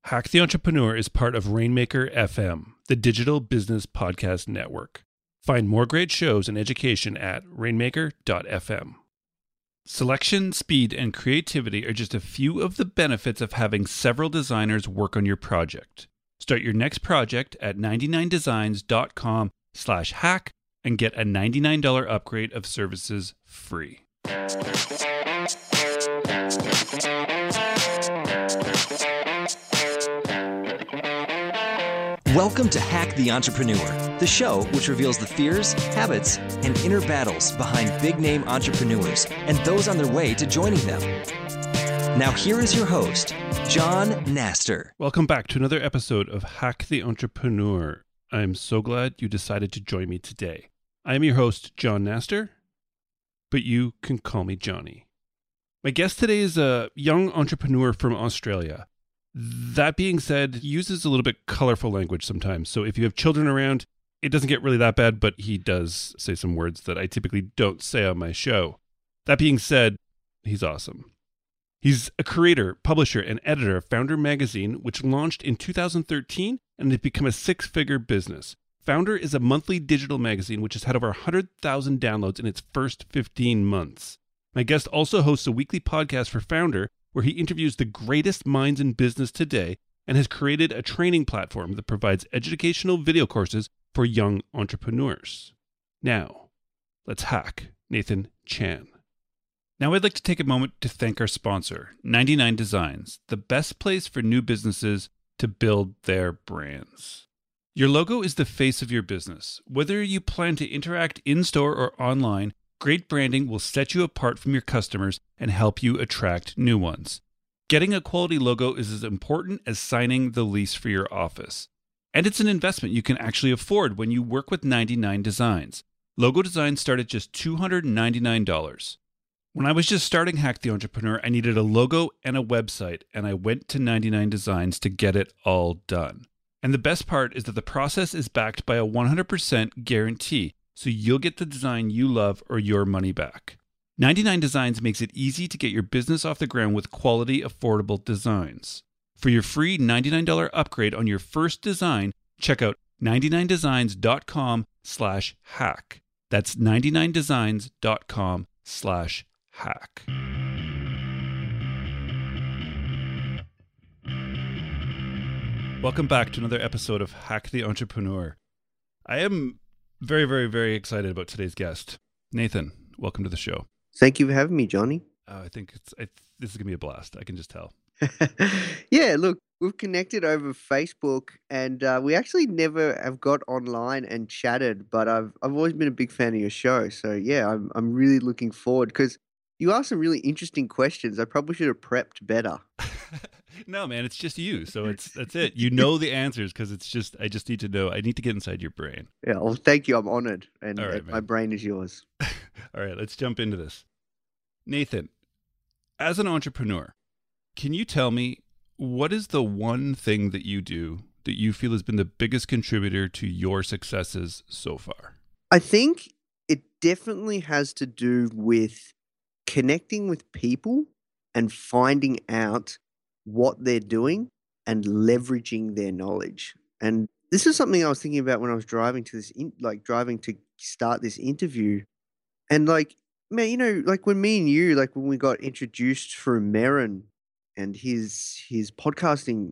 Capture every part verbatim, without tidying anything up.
Hack the Entrepreneur is part of Rainmaker F M, the digital business podcast network. Find more great shows and education at rainmaker dot f m. Selection, speed, and creativity are just a few of the benefits of having several designers work on your project. Start your next project at ninety-nine designs dot com slash hack and get a ninety-nine dollars upgrade of services free. Welcome to Hack the Entrepreneur, the show which reveals the fears, habits, and inner battles behind big-name entrepreneurs and those on their way to joining them. Now here is your host, John Naster. Welcome back to another episode of Hack the Entrepreneur. I'm so glad you decided to join me today. I am your host, John Naster, but you can call me Johnny. My guest today is a young entrepreneur from Australia. That being said, he uses a little bit colorful language sometimes. So if you have children around, it doesn't get really that bad, but he does say some words that I typically don't say on my show. That being said, he's awesome. He's a creator, publisher, and editor of Foundr Magazine, which launched in two thousand thirteen and has become a six-figure business. Foundr is a monthly digital magazine which has had over one hundred thousand downloads in its first fifteen months. My guest also hosts a weekly podcast for Foundr, where he interviews the greatest minds in business today and has created a training platform that provides educational video courses for young entrepreneurs. Now, let's hack Nathan Chan. Now I'd like to take a moment to thank our sponsor, ninety-nine designs, the best place for new businesses to build their brands. Your logo is the face of your business. Whether you plan to interact in-store or online, great branding will set you apart from your customers and help you attract new ones. Getting a quality logo is as important as signing the lease for your office. And it's an investment you can actually afford when you work with ninety-nine designs. Logo designs start at just two hundred ninety-nine dollars. When I was just starting Hack the Entrepreneur, I needed a logo and a website, and I went to ninety-nine designs to get it all done. And the best part is that the process is backed by a one hundred percent guarantee, so you'll get the design you love or your money back. ninety-nine designs makes it easy to get your business off the ground with quality, affordable designs. For your free ninety-nine dollars upgrade on your first design, check out ninety-nine designs dot com slash hack. That's ninety-nine designs dot com slash hack. Welcome back to another episode of Hack the Entrepreneur. I am very, very, very excited about today's guest. Nathan, welcome to the show. Thank you for having me, Johnny. Uh, I think it's I, this is going to be a blast. I can just tell. Yeah, look, we've connected over Facebook, and uh, we actually never have got online and chatted, but I've I've always been a big fan of your show. So yeah, I'm I'm really looking forward because you asked some really interesting questions. I probably should have prepped better. No, man, it's just you. So it's that's it. You know the answers because it's just I just need to know. I need to get inside your brain. Yeah, well, thank you. I'm honored, and All right, uh, my man. brain is yours. All right, let's jump into this. Nathan, as an entrepreneur, can you tell me what is the one thing that you do that you feel has been the biggest contributor to your successes so far? I think it definitely has to do with connecting with people and finding out what they're doing and leveraging their knowledge. And this is something I was thinking about when I was driving to this, in, like driving to start this interview. And like, man, you know, like when me and you, like when we got introduced through Merrin and his his podcasting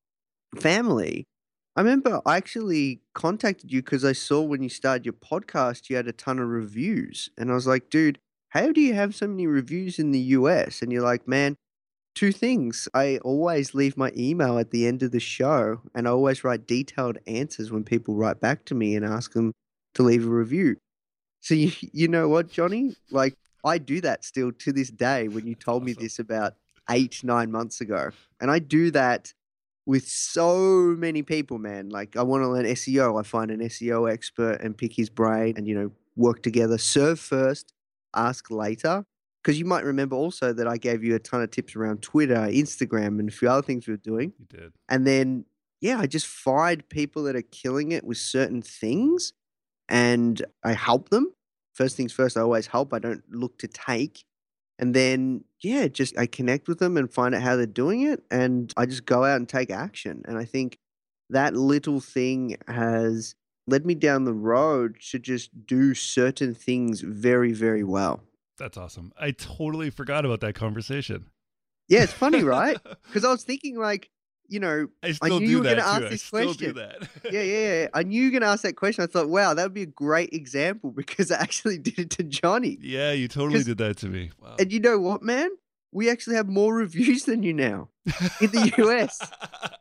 family, I remember I actually contacted you because I saw when you started your podcast, you had a ton of reviews. And I was like, dude, how do you have so many reviews in the U S? And you're like, man, two things. I always leave my email at the end of the show, and I always write detailed answers when people write back to me and ask them to leave a review. So you, you know what, Johnny? Like, I do that still to this day when you told me Awesome. this about eight, nine months ago. And I do that with so many people, man. Like, I want to learn S E O. I find an S E O expert and pick his brain and, you know, work together. Serve first, ask later. Because you might remember also that I gave you a ton of tips around Twitter, Instagram, and a few other things we were doing. You did. And then, yeah, I just find people that are killing it with certain things and I help them. First things first, I always help. I don't look to take. And then yeah, just I connect with them and find out how they're doing it, and I just go out and take action. And I think that little thing has led me down the road to just do certain things very, very well. That's awesome. I totally forgot about that conversation. Yeah, it's funny, right? Because I was thinking, like, you know, I I still knew do you were going that to too. ask I this still do question. that. Yeah, yeah, yeah. I knew you were going to ask that question. I thought, wow, that would be a great example because I actually did it to Johnny. Yeah, you totally 'Cause did that to me. Wow. And you know what, man? We actually have more reviews than you now in the U S.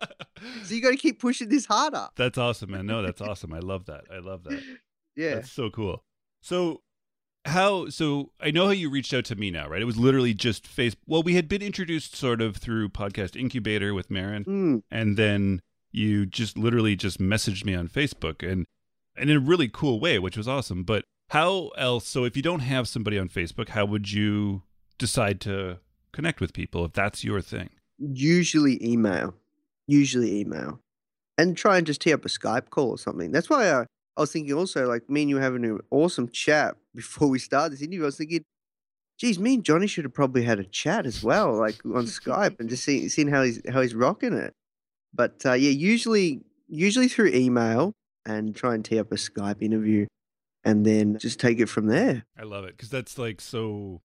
So you got to keep pushing this harder. That's awesome, man. No, that's awesome. I love that. I love that. Yeah. That's so cool. So how so I know how you reached out to me now, right? It was literally just face well, we had been introduced sort of through Podcast Incubator with Marin, Mm. and then you just literally just messaged me on Facebook and and in a really cool way, which was awesome. But how else so if you don't have somebody on Facebook, how would you decide to connect with people if that's your thing? Usually email. Usually email. And try and just tee up a Skype call or something. That's why I, I was thinking also, like, me and you were having an awesome chat before we started this interview. I was thinking, geez, me and Johnny should have probably had a chat as well, like on Skype, and just see, seeing how he's how he's rocking it. But uh, yeah, usually usually through email and try and tee up a Skype interview, and then just take it from there. I love it because that's like so.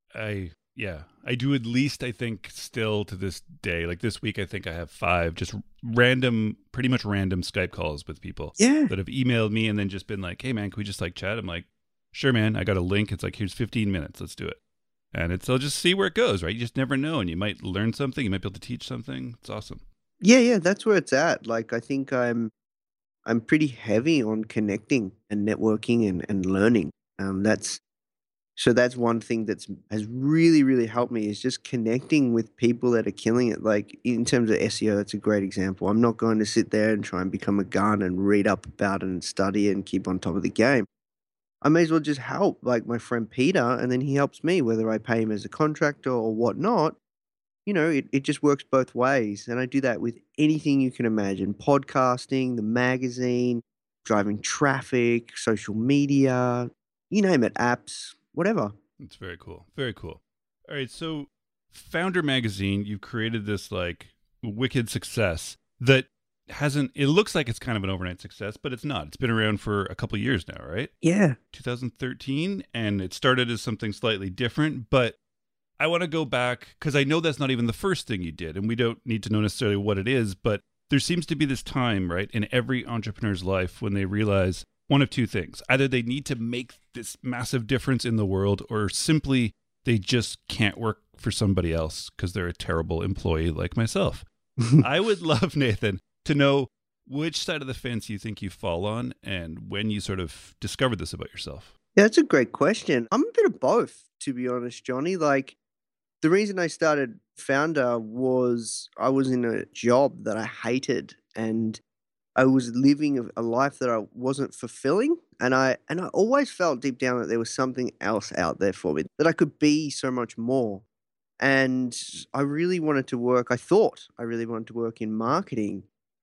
I yeah, I do at least I think still to this day. Like this week, I think I have five just random, pretty much random Skype calls with people Yeah. that have emailed me and then just been like, "Hey man, can we just like chat?" I'm like, "Sure, man. I got a link. It's like here's fifteen minutes. Let's do it." And it's I'll just see where it goes. Right? You just never know, and you might learn something. You might be able to teach something. It's awesome. Yeah, yeah, that's where it's at. Like I think I'm I'm pretty heavy on connecting and networking and, and learning. Um, that's so that's one thing that's has really, really helped me is just connecting with people that are killing it. Like in terms of S E O, that's a great example. I'm not going to sit there and try and become a gun and read up about it and study it and keep on top of the game. I may as well just help, like my friend Peter, and then he helps me, whether I pay him as a contractor or whatnot. You know, it, it just works both ways. And I do that with anything you can imagine podcasting, the magazine, driving traffic, social media, you name it, apps, whatever. It's very cool. Very cool. All right. So, Founder Magazine, you've created this like wicked success that hasn't, it looks like it's kind of an overnight success, but it's not. It's been around for a couple of years now, right? Yeah. two thousand thirteen. And it started as something slightly different, but I want to go back because I know that's not even the first thing you did, and we don't need to know necessarily what it is, but there seems to be this time, right, in every entrepreneur's life when they realize one of two things. Either they need to make this massive difference in the world, or simply they just can't work for somebody else because they're a terrible employee like myself. I would love, Nathan, to know which side of the fence you think you fall on and when you sort of discovered this about yourself. Yeah, that's a great question. I'm a bit of both, to be honest, Johnny. Like, the reason I started Founder was I was in a job that I hated and I was living a a life that I wasn't fulfilling. And I and I always felt deep down that there was something else out there for me, that I could be so much more. And I really wanted to work, I thought I really wanted to work in marketing.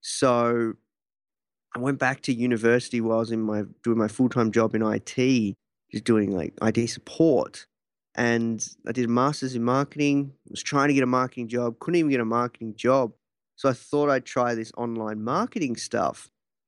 So I went back to university while I was in my doing my full-time job in I T, just doing like I T support. And I did a master's in marketing, was trying to get a marketing job, couldn't even get a marketing job. So I thought I'd try this online marketing stuff.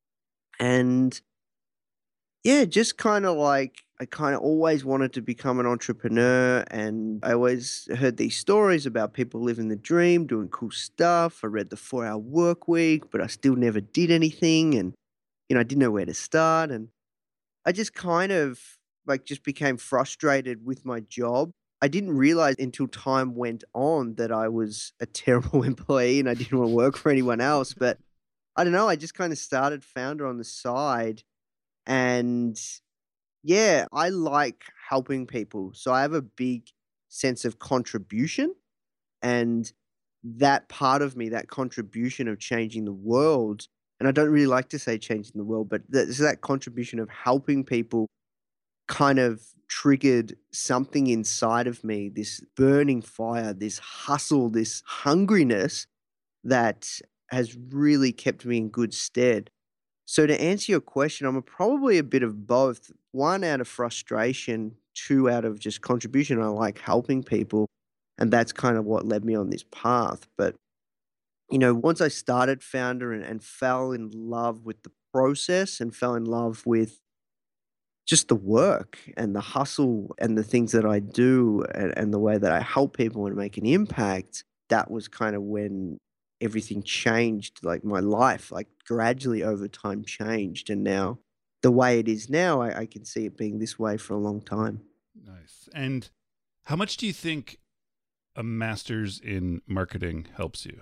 And yeah, just kind of like I kind of always wanted to become an entrepreneur. And I always heard these stories about people living the dream, doing cool stuff. I read the four hour work week, but I still never did anything. And, you know, I didn't know where to start. And I just kind of like just became frustrated with my job. I didn't realize until time went on that I was a terrible employee and I didn't want to work for anyone else. But I don't know. I just kind of started Founder on the side. And yeah, I like helping people. So I have a big sense of contribution. And that part of me, that contribution of changing the world, and I don't really like to say changing the world, but there's that contribution of helping people kind of triggered something inside of me, this burning fire, this hustle, this hungriness that has really kept me in good stead. So to answer your question, I'm a, probably a bit of both. One out of frustration, two out of just contribution. I like helping people. And that's kind of what led me on this path. But, you know, once I started Founder and, and fell in love with the process and fell in love with just the work and the hustle and the things that I do and, and the way that I help people and make an impact, that was kind of when everything changed. Like my life, like gradually over time changed. And now the way it is now, I, I can see it being this way for a long time. Nice. And how much do you think a master's in marketing helps you?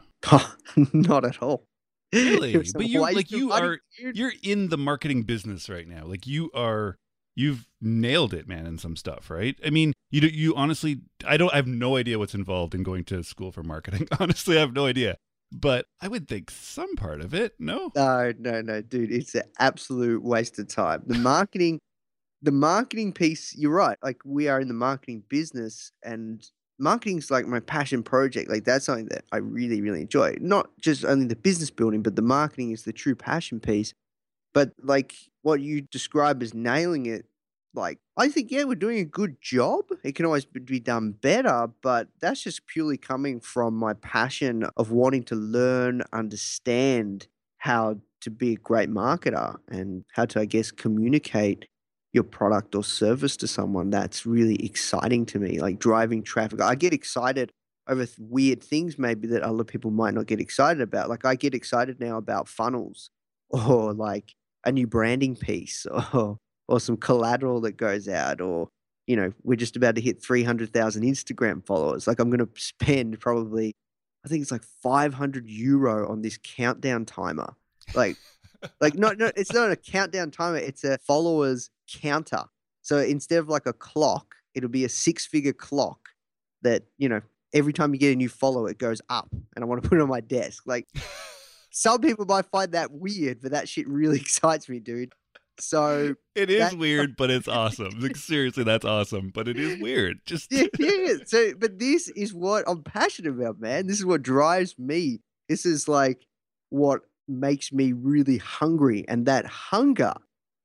Not at all. Really? There's But some you ways like to you money, are dude. you're in the marketing business right now. Like you are you've nailed it, man, in some stuff, right? I mean, you do, you honestly I don't I have no idea what's involved in going to school for marketing. Honestly, I have no idea. But I would think some part of it, no? No, no, no, dude. It's an absolute waste of time. The marketing, the marketing piece, you're right. Like we are in the marketing business and marketing's like my passion project. Like that's something that I really, really enjoy. Not just only the business building, but the marketing is the true passion piece. But like what you describe as nailing it, like I think, yeah, we're doing a good job. It can always be done better, but that's just purely coming from my passion of wanting to learn, understand how to be a great marketer and how to, I guess, communicate your product or service to someone. That's really exciting to me, like driving traffic. I get excited over th- weird things maybe that other people might not get excited about. Like I get excited now about funnels or like a new branding piece or or some collateral that goes out or you know we're just about to hit three hundred thousand Instagram followers. Like I'm going to spend probably I think it's like five hundred euro on this countdown timer. Like like no no it's not a countdown timer, it's a followers counter. So instead of like a clock, it'll be a six-figure clock that, you know, every time you get a new follower it goes up and I want to put it on my desk. Like some people might find that weird, but that shit really excites me, dude. So It is that weird, but it's awesome. Like seriously, that's awesome. But it is weird. Just yeah, yeah. So, but this is what I'm passionate about, man. This is what drives me. This is like what makes me really hungry, and that hunger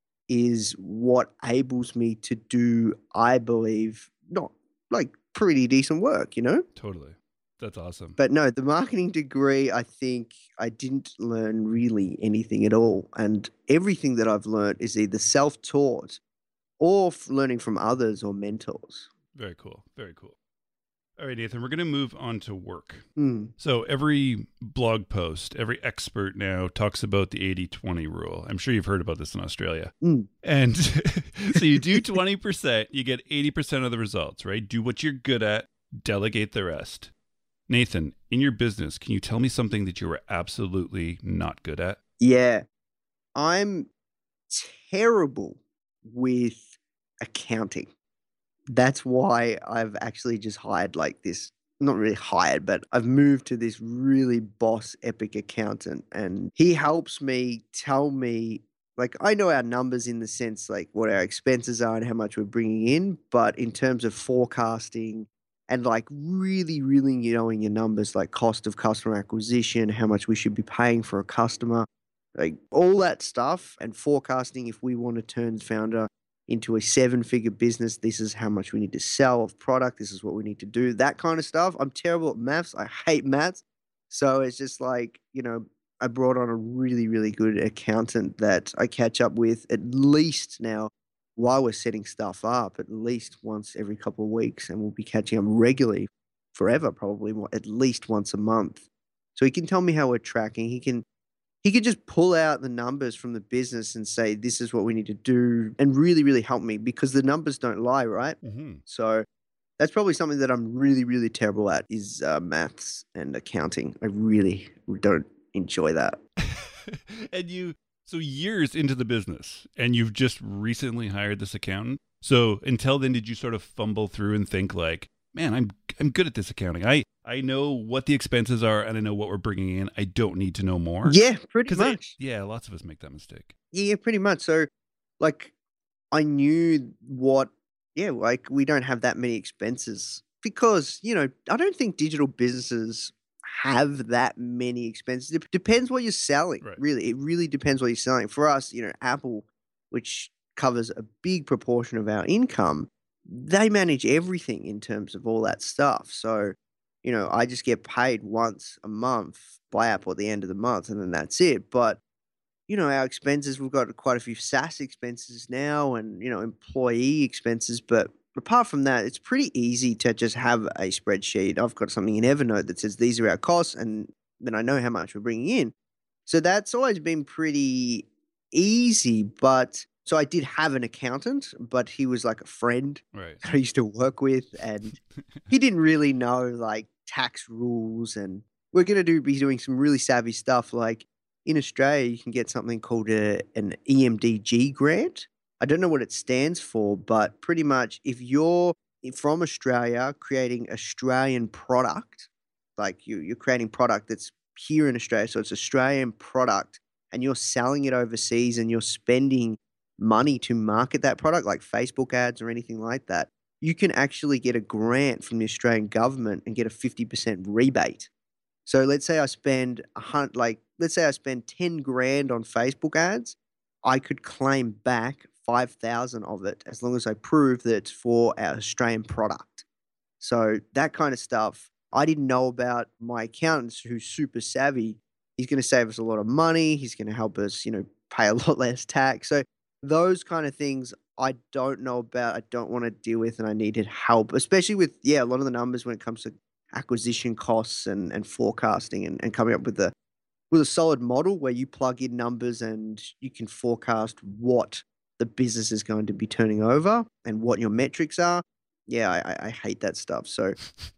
is what enables me to do, I believe, not like pretty decent work, you know? Totally. That's awesome. But no, the marketing degree, I think I didn't learn really anything at all. And everything that I've learned is either self taught or f- learning from others or mentors. Very cool. Very cool. All right, Nathan, we're going to move on to work. Mm. So every blog post, every expert now talks about the eighty twenty rule. I'm sure you've heard about this in Australia. Mm. And so you do twenty percent, you get eighty percent of the results, right? Do what you're good at, delegate the rest. Nathan, in your business, can you tell me something that you were absolutely not good at? Yeah. I'm terrible with accounting. That's why I've actually just hired like this, not really hired, but I've moved to this really boss epic accountant and he helps me tell me like I know our numbers in the sense like what our expenses are and how much we're bringing in, but in terms of forecasting and like really, really knowing your numbers like cost of customer acquisition, how much we should be paying for a customer, like all that stuff and forecasting if we want to turn Founder into a seven figure business, this is how much we need to sell of product. This is what we need to do. That kind of stuff. I'm terrible at maths. I hate maths. So it's just like, you know, I brought on a really, really good accountant that I catch up with at least now while we're setting stuff up, at least once every couple of weeks. And we'll be catching up regularly forever, probably more, at least once a month. So he can tell me how we're tracking. He can he could just pull out the numbers from the business and say, this is what we need to do and really, really help me because the numbers don't lie, right? Mm-hmm. So that's probably something that I'm really, really terrible at is uh, maths and accounting. I really don't enjoy that. And you, so years into the business, and you've just recently hired this accountant. So until then, did you sort of fumble through and think like, man, I'm I'm good at this accounting. I, I know what the expenses are and I know what we're bringing in. I don't need to know more. Yeah, pretty 'Cause I- much. yeah, lots of us make that mistake. Yeah, pretty much. So, like, I knew what, yeah, like, we don't have that many expenses because, you know, I don't think digital businesses have that many expenses. It depends what you're selling, Right. really. It really depends what you're selling. For us, you know, Apple, which covers a big proportion of our income, they manage everything in terms of all that stuff. So, you know, I just get paid once a month by Apple at the end of the month, and then that's it. But, you know, our expenses, we've got quite a few SaaS expenses now and, you know, employee expenses. But apart from that, it's pretty easy to just have a spreadsheet. I've got something in Evernote that says these are our costs, and then I know how much we're bringing in. So that's always been pretty easy. But so I did have an accountant, but he was like a friend Right. that I used to work with, and he didn't really know like tax rules. And we're going to do be doing some really savvy stuff. Like in Australia, you can get something called a, an E M D G grant. I don't know what it stands for, but pretty much if you're from Australia creating Australian product, like you, you're creating product that's here in Australia, so it's Australian product, and you're selling it overseas and you're spending money to market that product, like Facebook ads or anything like that, you can actually get a grant from the Australian government and get a fifty percent rebate. So let's say I spend a hunt, like let's say I spend ten grand on Facebook ads, I could claim back five thousand of it as long as I prove that it's for our Australian product. So that kind of stuff I didn't know about. My accountant, who's super savvy, he's going to save us a lot of money. He's going to help us, you know, pay a lot less tax. So those kind of things I don't know about. I don't want to deal with, and I needed help, especially with yeah a lot of the numbers when it comes to acquisition costs and and forecasting and, and coming up with a with a solid model where you plug in numbers and you can forecast what the business is going to be turning over and what your metrics are. Yeah, I, I I hate that stuff. So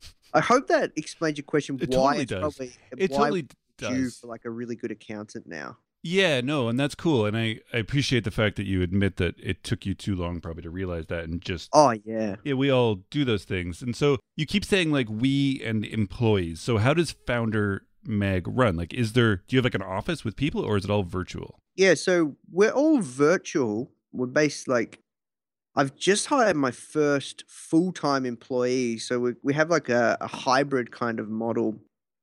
I hope that explains your question. It Why totally it's does. probably It why totally you does. for like a really good accountant now. Yeah, no, and that's cool. And I, I appreciate the fact that you admit that it took you too long probably to realize that and just Oh yeah. yeah, we all do those things. And so you keep saying like we and employees. So how does Founder Mag run? Like is there do you have like an office with people or is it all virtual? Yeah, so we're all virtual. We're based like I've just hired my first full-time employee. So we we have like a, a hybrid kind of model.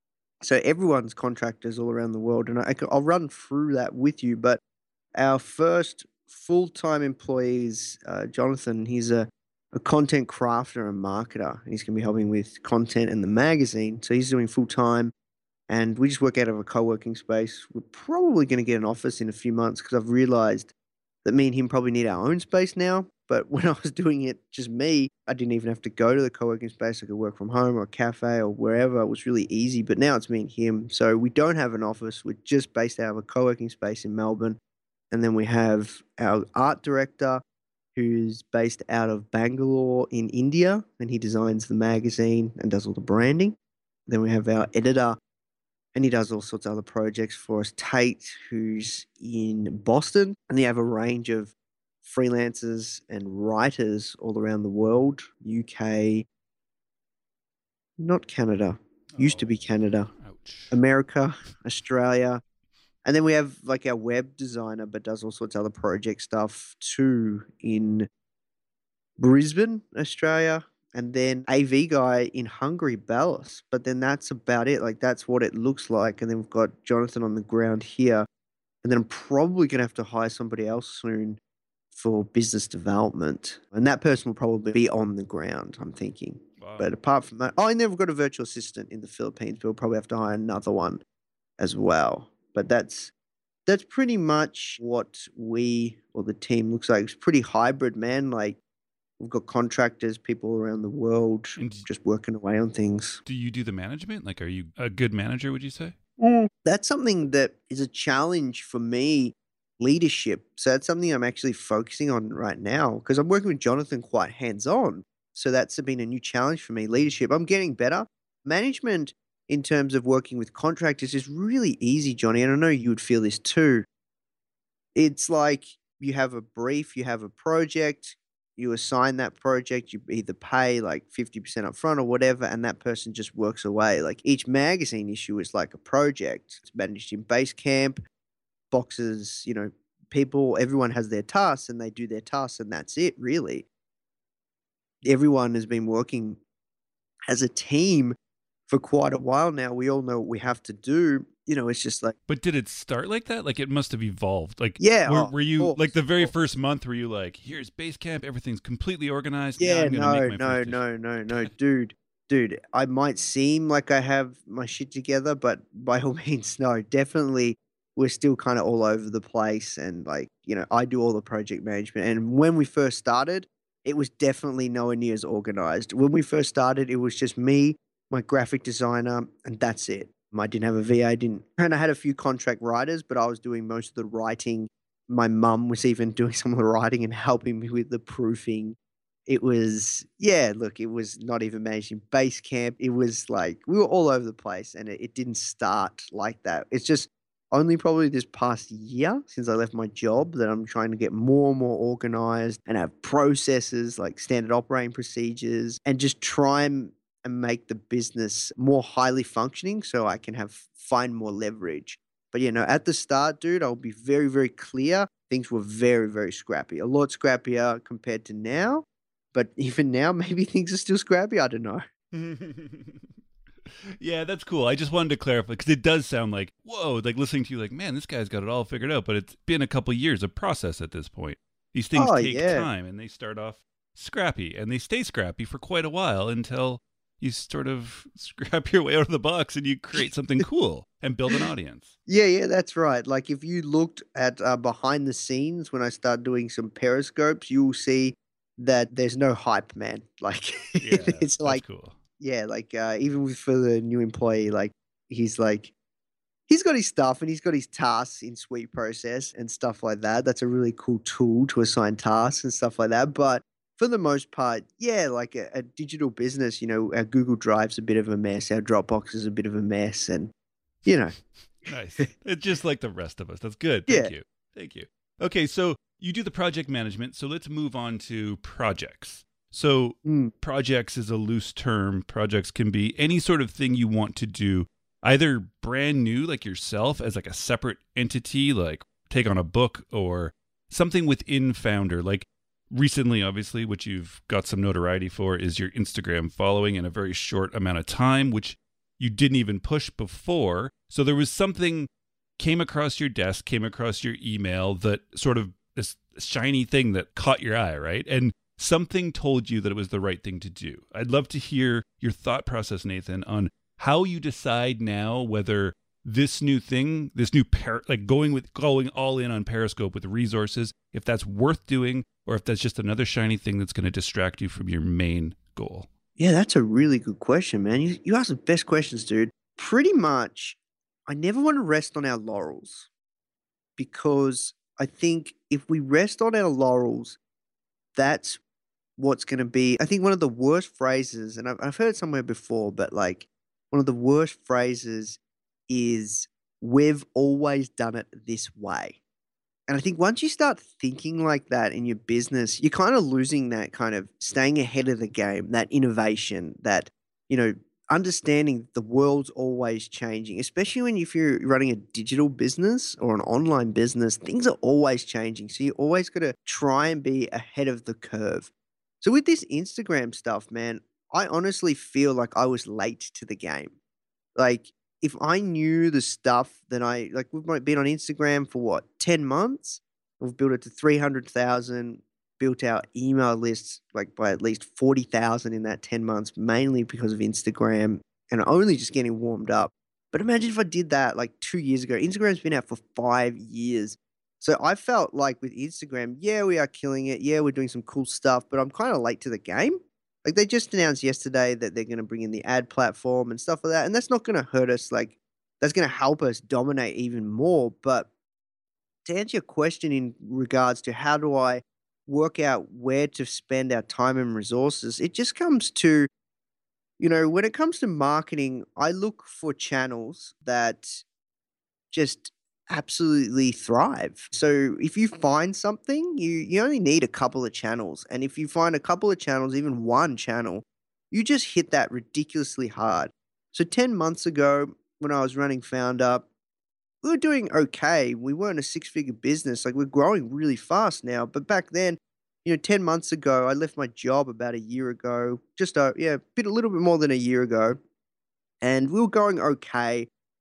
So everyone's contractors all around the world, and I, will run through that with you. But our first full-time employee is uh, Jonathan. He's a, a content crafter and marketer. He's going to be helping with content and the magazine. So he's doing full-time, and we just work out of a co-working space. We're probably going to get an office in a few months because I've realized that me and him probably need our own space now. But when I was doing it just me, I didn't even have to go to the co-working space. I could work from home or a cafe or wherever. It was really easy. But now it's me and him. So we don't have an office. We're just based out of a co-working space in Melbourne. And then we have our art director who's based out of Bangalore in India, and he designs the magazine and does all the branding. Then we have our editor, and he does all sorts of other projects for us. Tate, who's in Boston, and they have a range of freelancers and writers all around the world, U K, not Canada, used to be Canada, Ouch. America, Australia. And then we have like our web designer, but does all sorts of other project stuff too in Brisbane, Australia. And then A V guy in Hungary, Belarus. But then that's about it. Like that's what it looks like. And then we've got Jonathan on the ground here. And then I'm probably going to have to hire somebody else soon for business development. And that person will probably be on the ground, I'm thinking. Wow. But apart from that, oh, and then we've got a virtual assistant in the Philippines. We'll probably have to hire another one as well. But that's that's pretty much what we or the team looks like. It's pretty hybrid, man. Like we've got contractors, people around the world And just working away on things. do you do the management? Like are you a good manager, would you say? Mm. That's something that is a challenge for me, leadership. So that's something I'm actually focusing on right now because I'm working with Jonathan quite hands-on. So that's been a new challenge for me. Leadership, I'm getting better. Management in terms of working with contractors is really easy, Johnny, and I know you would feel this too. It's like you have a brief, you have a project, you assign that project, you either pay like fifty percent upfront or whatever, and that person just works away. Like each magazine issue is like a project. It's managed in Basecamp, boxes, you know, people, everyone has their tasks and they do their tasks and that's it, really. Everyone has been working as a team for quite a while now. We all know what we have to do. you know, it's just like, But did it start like that? Like it must have evolved. Like yeah, were, oh, were of you course, like the of very course. first month were you like, here's Basecamp, everything's completely organized. Now Yeah, I'm gonna make no, my no, first issue. no, no, no, dude, dude. I might seem like I have my shit together, but by all means, no. Definitely, we're still kind of all over the place, and like you know, I do all the project management. And when we first started, it was definitely nowhere near as organized. When we first started, it was just me, my graphic designer, and that's it. I didn't have a V A, didn't, and I had a few contract writers, but I was doing most of the writing. My mum was even doing some of the writing and helping me with the proofing. It was yeah, look, it was not even managing base camp. It was like we were all over the place and it, it didn't start like that. It's just only probably this past year since I left my job that I'm trying to get more and more organized and have processes like standard operating procedures and just try and, and make the business more highly functioning so I can have find more leverage. But you know, at the start, dude, I'll be very, very clear. Things were very, very scrappy. A lot scrappier compared to now. But even now, maybe things are still scrappy. I don't know. Yeah, that's cool. I just wanted to clarify because it does sound like, whoa, like listening to you, like, man, this guy's got it all figured out. But it's been a couple years of process at this point. These things Oh, take yeah. time and they start off scrappy and they stay scrappy for quite a while until you sort of scrap your way out of the box and you create something cool and build an audience. Yeah, yeah, that's right. Like if you looked at uh, behind the scenes when I start doing some periscopes, you'll see that there's no hype, man. Like Yeah, it's that's like, cool. yeah, like uh, even with for the new employee, like he's like he's got his stuff and he's got his tasks in Sweet Process and stuff like that. That's a really cool tool to assign tasks and stuff like that. But for the most part, yeah, like a, a digital business, you know, our Google Drive's a bit of a mess, our Dropbox is a bit of a mess, and you know, Nice. It's just like the rest of us. That's good. yeah. Thank you. Thank you. Okay, so you do the project management. So let's move on to projects. So Mm. projects is a loose term. Projects can be any sort of thing you want to do, either brand new, like yourself, as like a separate entity, like take on a book, or something within Founder. Like recently, obviously, which you've got some notoriety for, is your Instagram following in a very short amount of time, which you didn't even push before. So there was something came across your desk, came across your email, that sort of this shiny thing that caught your eye, right? And something told you that it was the right thing to do. I'd love to hear your thought process, Nathan, on how you decide now whether this new thing, this new par- like going with going all in on Periscope with resources, if that's worth doing, or if that's just another shiny thing that's going to distract you from your main goal. Yeah, that's a really good question, man. You you ask the best questions, dude. Pretty much, I never want to rest on our laurels because I think if we rest on our laurels, that's what's going to be. I think one of the worst phrases, and I've, I've heard it somewhere before, but like one of the worst phrases is, we've always done it this way. And I think once you start thinking like that in your business, you're kind of losing that kind of staying ahead of the game, that innovation, that, you know, understanding the world's always changing, especially when if you're running a digital business or an online business, things are always changing. So you always got to try and be ahead of the curve. So with this Instagram stuff, man, I honestly feel like I was late to the game. Like, if I knew the stuff that I like, we've might been on Instagram for what, ten months? We've built it to three hundred thousand, built our email lists like by at least forty thousand in that ten months, mainly because of Instagram and only just getting warmed up. But imagine if I did that like two years ago. Instagram's been out for five years. So I felt like with Instagram, yeah, we are killing it. Yeah, we're doing some cool stuff, but I'm kind of late to the game. Like they just announced yesterday that they're going to bring in the ad platform and stuff like that, and that's not going to hurt us. Like that's going to help us dominate even more. But to answer your question in regards to how do I work out where to spend our time and resources, it just comes to, you know, when it comes to marketing, I look for channels that just absolutely thrive. So if you find something, you you only need a couple of channels. And if you find a couple of channels, even one channel, you just hit that ridiculously hard. So ten months ago, when I was running Founder, we were doing okay. We weren't a six-figure business. Like we're growing really fast now. But back then, you know, ten months ago, I left my job about a year ago, just uh, yeah, bit a little bit more than a year ago. And we were going okay.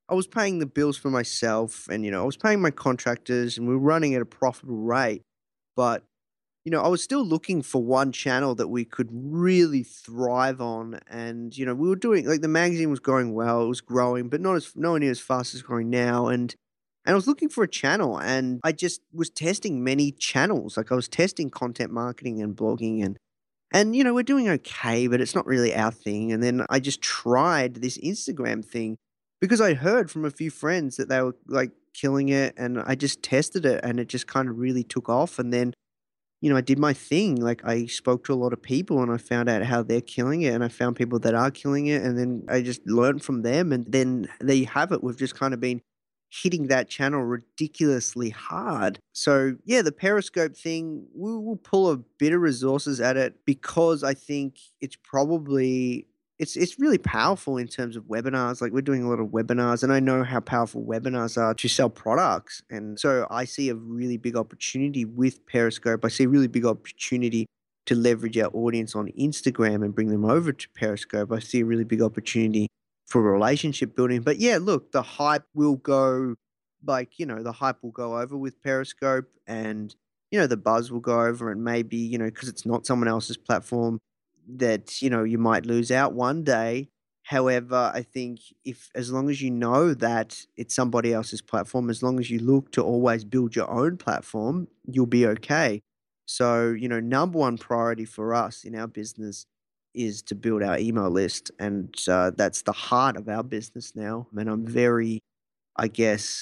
I was paying the bills for myself and, you know, I was paying my contractors and we were running at a profitable rate. But, you know, I was still looking for one channel that we could really thrive on. And, you know, we were doing like the magazine was going well, it was growing, but not as nowhere near as fast as growing now. And and I was looking for a channel and I just was testing many channels. Like I was testing content marketing and blogging and and you know, we're doing okay, but it's not really our thing. And then I just tried this Instagram thing because I heard from a few friends that they were like killing it and I just tested it and it just kind of really took off. And then you know, I did my thing. Like I spoke to a lot of people and I found out how they're killing it and I found people that are killing it and then I just learned from them and then there you have it. We've just kind of been hitting that channel ridiculously hard. So yeah, the Periscope thing, we will pull a bit of resources at it because I think it's probably it's it's really powerful in terms of webinars. Like we're doing a lot of webinars and I know how powerful webinars are to sell products. And so I see a really big opportunity with Periscope. I see a really big opportunity to leverage our audience on Instagram and bring them over to Periscope. I see a really big opportunity for relationship building. But yeah, look, the hype will go like, you know, the hype will go over with Periscope and, you know, the buzz will go over and maybe, you know, because it's not someone else's platform that, you know, you might lose out one day. However, I think if as long as you know that it's somebody else's platform, as long as you look to always build your own platform, you'll be okay. So, you know, number one priority for us in our business is to build our email list. And uh, that's the heart of our business now. And I'm very, I guess,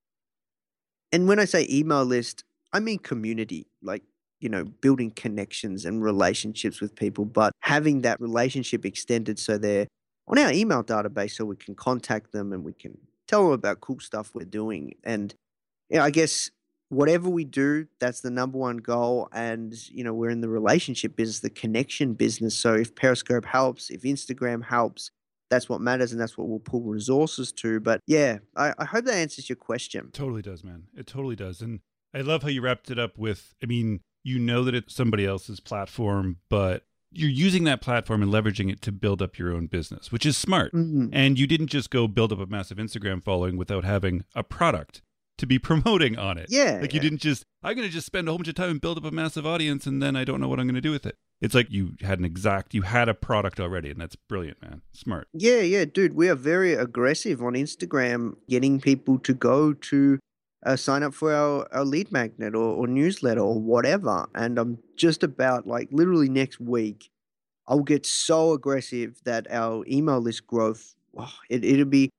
and when I say email list, I mean community, like, you know, building connections and relationships with people, but having that relationship extended so they're on our email database so we can contact them and we can tell them about cool stuff we're doing. And, you know, I guess whatever we do, that's the number one goal. And, you know, we're in the relationship business, the connection business. So if Periscope helps, if Instagram helps, that's what matters and that's what we'll pull resources to. But yeah, I, I hope that answers your question. Totally does, man. It totally does. And I love how you wrapped it up with, I mean, you know that it's somebody else's platform, but you're using that platform and leveraging it to build up your own business, which is smart. Mhm. And you didn't just go build up a massive Instagram following without having a product to be promoting on it. Yeah. Like you didn't just, I'm going to just spend a whole bunch of time and build up a massive audience and then I don't know what I'm going to do with it. It's like you had an exact, you had a product already and that's brilliant, man. Smart. Yeah, yeah, dude. We are very aggressive on Instagram, getting people to go to uh, sign up for our, our lead magnet or, or newsletter or whatever. And I'm just about like literally next week, I'll get so aggressive that our email list growth, oh, it, it'll be,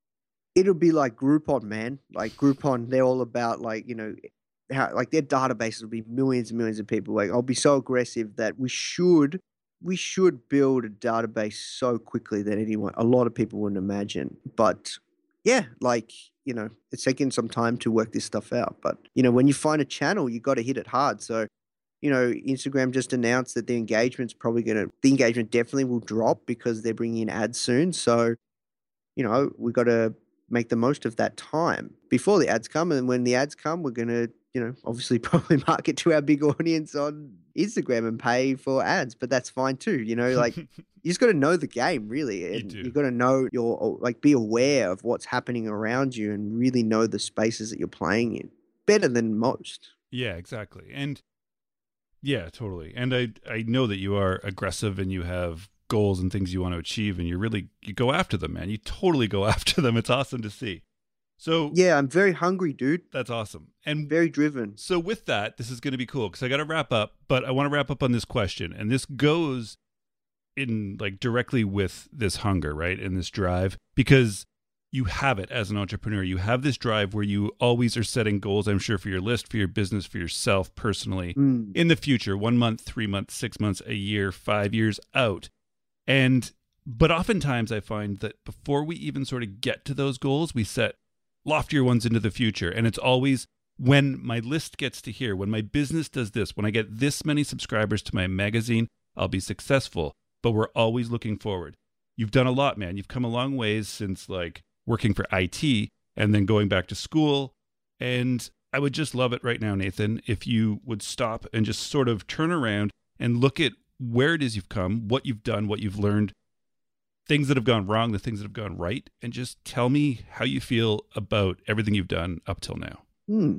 it'll be like Groupon, man. Like Groupon, they're all about like, you know, how like their database will be millions and millions of people. Like I'll be so aggressive that we should we should build a database so quickly that anyone a lot of people wouldn't imagine. But yeah, like, you know, it's taking some time to work this stuff out. But you know, when you find a channel, you got to hit it hard. So, you know, Instagram just announced that the engagement's probably going to the engagement definitely will drop because they're bringing in ads soon. So, you know, we got to make the most of that time before the ads come. And when the ads come, we're going to, you know, obviously probably market to our big audience on Instagram and pay for ads, but that's fine too. You know, like you just got to know the game really. And do. you got to know your, like be aware of what's happening around you and really know the spaces that you're playing in better than most. Yeah, exactly. And yeah, totally. And I, I know that you are aggressive and you have goals and things you want to achieve and you really, you go after them, man. You totally go after them. It's awesome to see. So yeah, I'm very hungry, dude. That's awesome. And very driven. So with that, this is going to be cool because I got to wrap up, but I want to wrap up on this question. And this goes in like directly with this hunger, right? And this drive, because you have it as an entrepreneur. You have this drive where you always are setting goals, I'm sure, for your list, for your business, for yourself personally Mm. in the future, one month, three months, six months, a year, five years out. And, but oftentimes I find that before we even sort of get to those goals, we set loftier ones into the future. And it's always when my list gets to here, when my business does this, when I get this many subscribers to my magazine, I'll be successful. But we're always looking forward. You've done a lot, man. You've come a long ways since like working for I T and then going back to school. And I would just love it right now, Nathan, if you would stop and just sort of turn around and look at where it is you've come, what you've done, what you've learned, things that have gone wrong, the things that have gone right, and just tell me how you feel about everything you've done up till now. Hmm.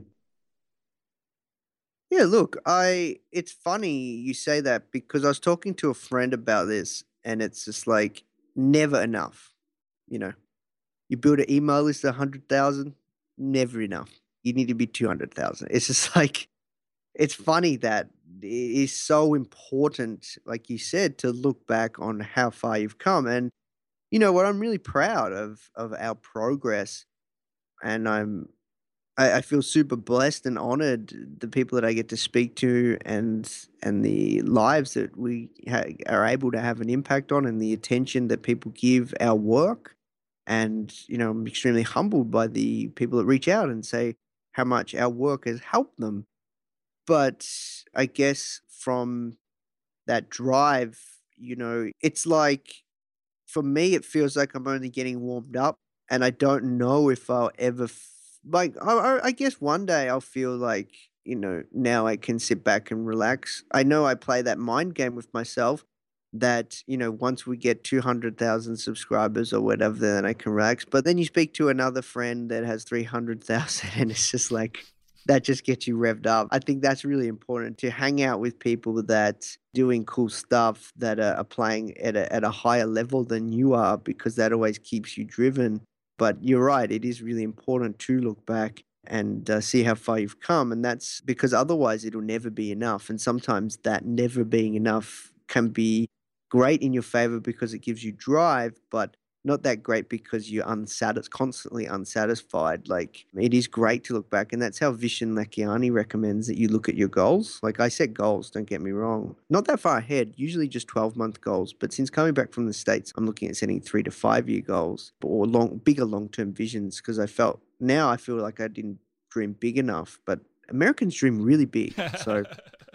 Yeah, look, I it's funny you say that because I was talking to a friend about this and it's just like never enough. You know, you build an email list of one hundred thousand, never enough. You need to be two hundred thousand. It's just like, it's funny that it is so important, like you said, to look back on how far you've come. And, you know, what I'm really proud of, of our progress. And I'm I, I feel super blessed and honored the people that I get to speak to and and the lives that we ha- are able to have an impact on and the attention that people give our work. And you know, I'm extremely humbled by the people that reach out and say how much our work has helped them. But I guess from that drive, you know, it's like for me, it feels like I'm only getting warmed up, and I don't know if I'll ever f- like. I, I I guess one day I'll feel like you know now I can sit back and relax. I know I play that mind game with myself that you know once we get two hundred thousand subscribers or whatever, then I can relax. But then you speak to another friend that has three hundred thousand, and it's just like that just gets you revved up. I think that's really important to hang out with people that doing cool stuff that are, are playing at a, at a higher level than you are because that always keeps you driven. But you're right, it is really important to look back and uh, see how far you've come. And that's because otherwise it'll never be enough. And sometimes that never being enough can be great in your favor because it gives you drive, but not that great because you're unsatis- constantly unsatisfied. Like it is great to look back, and that's how Vishen Lakhiani recommends that you look at your goals. Like I set goals, don't get me wrong, not that far ahead, usually just twelve month goals. But since coming back from the States, I'm looking at setting three to five year goals or long, bigger long term visions because I felt now I feel like I didn't dream big enough, but Americans dream really big. So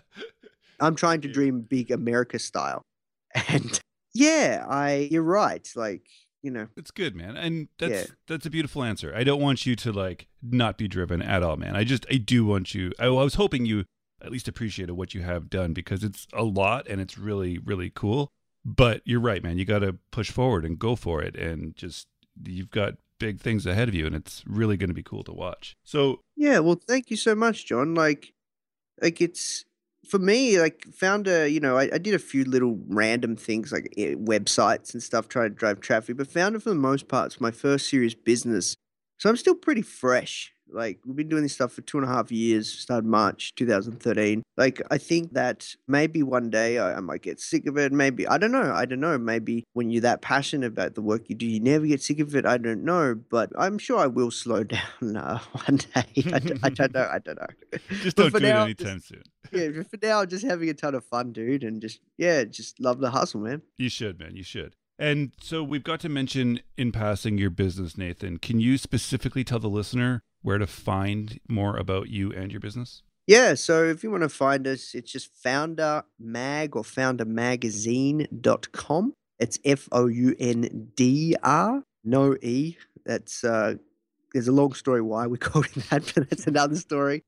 I'm trying to dream big America style, and yeah, I you're right. Like you know, It's good, man. And that's Yeah. that's a beautiful answer. I don't want you to like not be driven at all, man. I just I do want you I, I was hoping you at least appreciated what you have done because it's a lot and it's really, really cool. But you're right, man. You gotta push forward and go for it and just you've got big things ahead of you and it's really gonna be cool to watch. So Yeah, well, thank you so much, John. Like, like it's for me. Like, found a you know, I, I did a few little random things like eh, websites and stuff, trying to drive traffic, but found it for the most part. It's my first serious business, so I'm still pretty fresh. Like, we've been doing this stuff for two and a half years. Started March twenty thirteen. Like, I think that maybe one day I, I might get sick of it. Maybe I don't know. I don't know. Maybe when you're that passionate about the work you do, you never get sick of it. I don't know, but I'm sure I will slow down uh, one day. I, d- I don't know. I don't know. just But don't for do now, it anytime just- soon. yeah, but for now, just having a ton of fun, dude, and just yeah, just love the hustle, man. You should, man. You should. And so we've got to mention in passing your business, Nathan. Can you specifically tell the listener where to find more about you and your business? Yeah, so if you want to find us, it's just founder mag or founder magazine dot com. It's F O U N D R, no E. That's uh there's a long story why we called it that, but that's another story.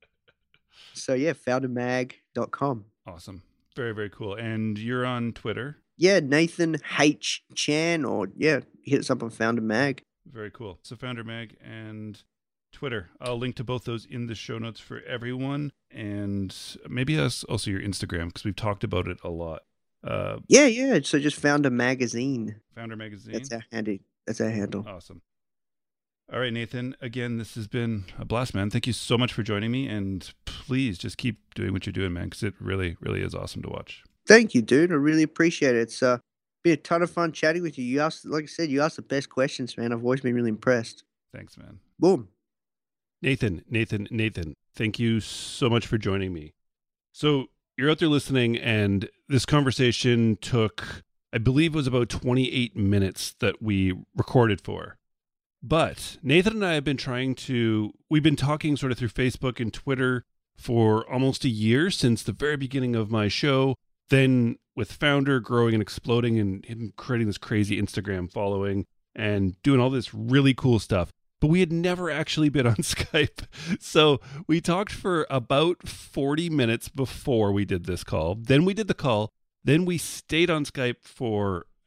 So yeah, founder mag dot com. Awesome. Very, very cool. And you're on Twitter. Yeah, Nathan H. Chan, or yeah, hit us up on Founder Mag. Very cool. So Founder Mag and Twitter. I'll link to both those in the show notes for everyone. And maybe us also your Instagram because we've talked about it a lot. Uh, Yeah, yeah. So just Founder Magazine. Founder Magazine. That's our handy. That's our handle. Awesome. All right, Nathan. Again, this has been a blast, man. Thank you so much for joining me. And please just keep doing what you're doing, man, because it really, really is awesome to watch. Thank you, dude. I really appreciate it. It's uh, been a ton of fun chatting with you. You asked, like I said, you asked the best questions, man. I've always been really impressed. Thanks, man. Boom. Nathan, Nathan, Nathan, thank you so much for joining me. So you're out there listening, and this conversation took, I believe it was about twenty-eight minutes that we recorded for. But Nathan and I have been trying to, we've been talking sort of through Facebook and Twitter for almost a year since the very beginning of my show. Then with Founder growing and exploding and him creating this crazy Instagram following and doing all this really cool stuff. But we had never actually been on Skype. So we talked for about forty minutes before we did this call. Then we did the call. Then we stayed on Skype for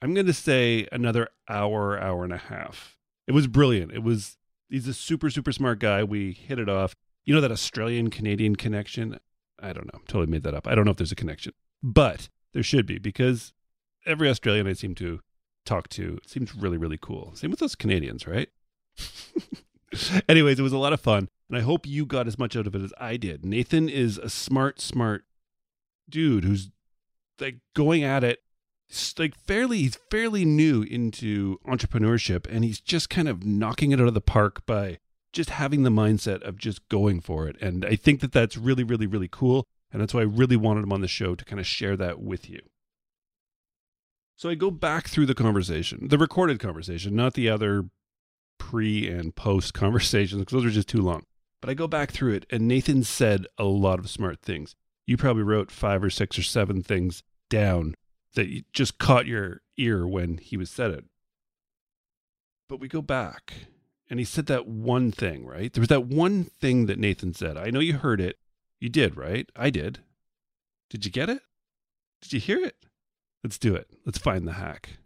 I'm going to say another hour, hour and a half. It was brilliant. It was, he's a super, super smart guy. We hit it off. You know that Australian-Canadian connection? I don't know. Totally made that up. I don't know if there's a connection, but there should be, because every Australian I seem to talk to seems really, really cool. Same with those Canadians, right? Anyways, it was a lot of fun, and I hope you got as much out of it as I did. Nathan is a smart, smart dude who's like going at it, like fairly, he's fairly new into entrepreneurship, and he's just kind of knocking it out of the park by just having the mindset of just going for it. And I think that that's really, really, really cool. And that's why I really wanted him on the show, to kind of share that with you. So I go back through the conversation, the recorded conversation, not the other pre and post conversations, because those are just too long. But I go back through it, and Nathan said a lot of smart things. You probably wrote five or six or seven things down that you just caught your ear when he was said it. But we go back, and he said that one thing, right? There was that one thing that Nathan said. I know you heard it. You did, right? I did. Did you get it? Did you hear it? Let's do it. Let's find the hack.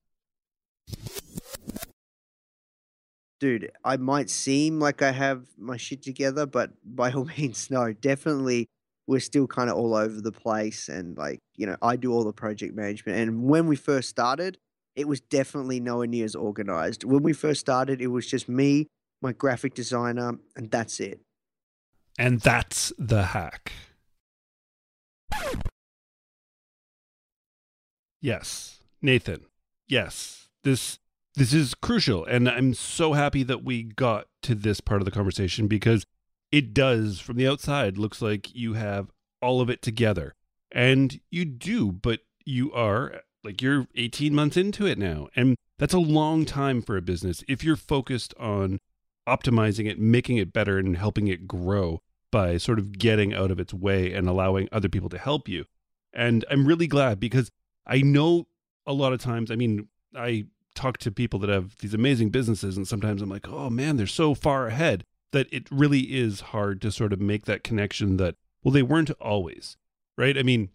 Dude, I might seem like I have my shit together, but by all means, no, definitely we're still kind of all over the place. And like, you know, I do all the project management. And when we first started, it was definitely nowhere near as organized. When we first started, it was just me, my graphic designer, and that's it. And that's the hack. Yes, Nathan. Yes, this this is crucial, and I'm so happy that we got to this part of the conversation, because it does, from the outside, looks like you have all of it together, and you do, but you are like you're eighteen months into it now, and that's a long time for a business if you're focused on optimizing it, making it better, and helping it grow by sort of getting out of its way and allowing other people to help you. And I'm really glad, because I know a lot of times, I mean, I talk to people that have these amazing businesses, and sometimes I'm like, oh man, they're so far ahead, that it really is hard to sort of make that connection that, well, they weren't always, right? I mean,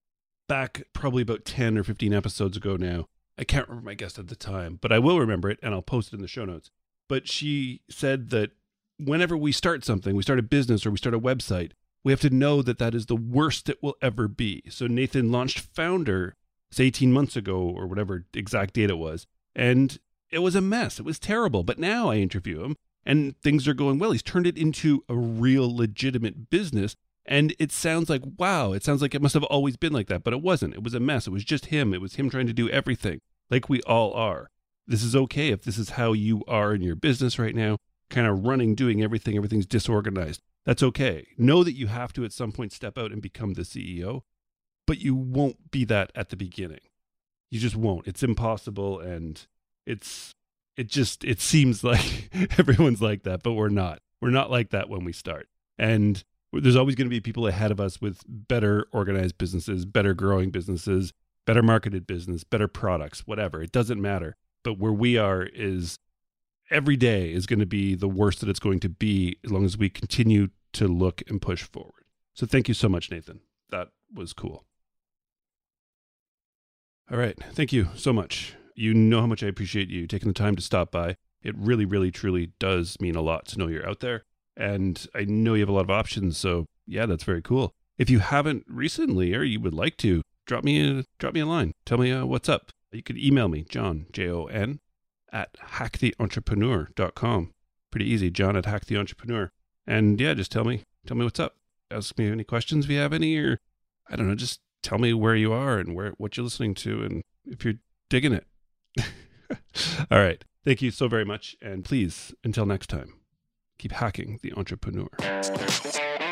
back probably about ten or fifteen episodes ago now, I can't remember my guest at the time, but I will remember it, and I'll post it in the show notes. But she said that whenever we start something, we start a business or we start a website, we have to know that that is the worst it will ever be. So Nathan launched Founder eighteen months ago, or whatever exact date it was, and it was a mess. It was terrible. But now I interview him, and things are going well. He's turned it into a real legitimate business, and it sounds like, wow, it sounds like it must have always been like that, but it wasn't. It was a mess. It was just him. It was him trying to do everything, like we all are. This is okay if this is how you are in your business right now, kind of running, doing everything, everything's disorganized. That's okay. Know that you have to at some point step out and become the C E O, but you won't be that at the beginning. You just won't. It's impossible, and it's it just it seems like everyone's like that, but we're not. We're not like that when we start. And there's always going to be people ahead of us with better organized businesses, better growing businesses, better marketed business, better products, whatever. It doesn't matter. But where we are is every day is going to be the worst that it's going to be, as long as we continue to look and push forward. So thank you so much, Nathan. That was cool. All right. Thank you so much. You know how much I appreciate you taking the time to stop by. It really, really, truly does mean a lot to know you're out there. And I know you have a lot of options. So yeah, that's very cool. If you haven't recently, or you would like to, drop me a, drop me a line. Tell me uh, what's up. You could email me, John, J O N, at hack the entrepreneur dot com. Pretty easy, John at hack the entrepreneur. And yeah, just tell me, tell me what's up. Ask me any questions if you have any, or I don't know, just tell me where you are and where what you're listening to, and if you're digging it. All right. Thank you so very much. And please, until next time, keep hacking the entrepreneur.